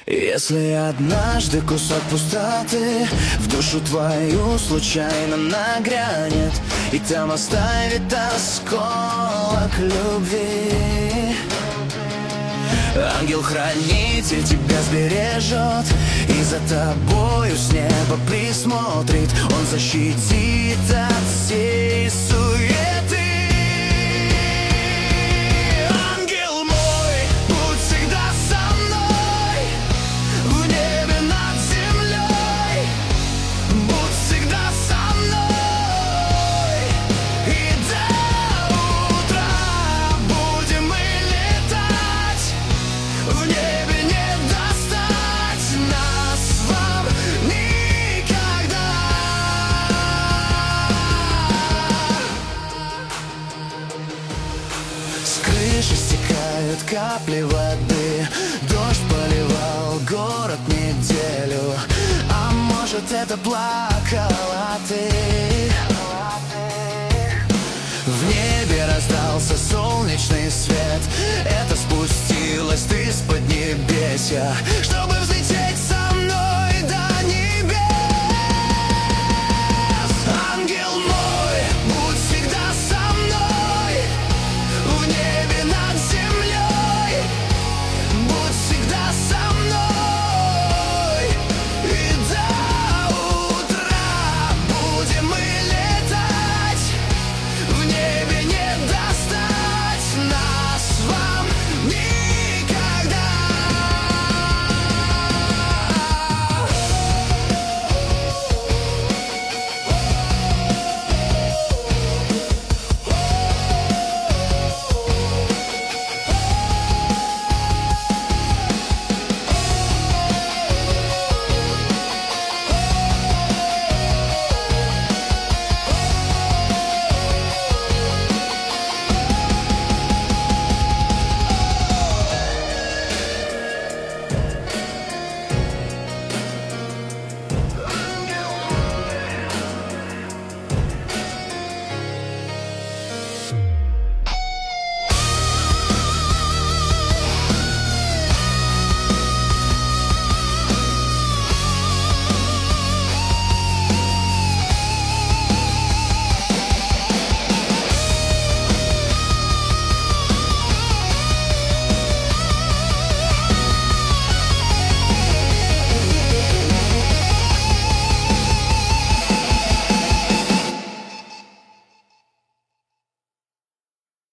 Если однажды кусок пустоты в душу твою случайно нагрянет и там оставит осколок любви, ангел-хранитель тебя сбережет и за тобою с неба присмотрит. Он защитит от всей суеты. Ангел мой, будь всегда со мной, в небе над землей. Будь всегда со мной, и до утра будем мы летать. В небе не достать нас вам никогда. С крыши стекают капли воды, дождь поливал город неделю. А может, это плакала ты? В небе раздался солнечный свет, это спустилась ты с поднебесья, чтобы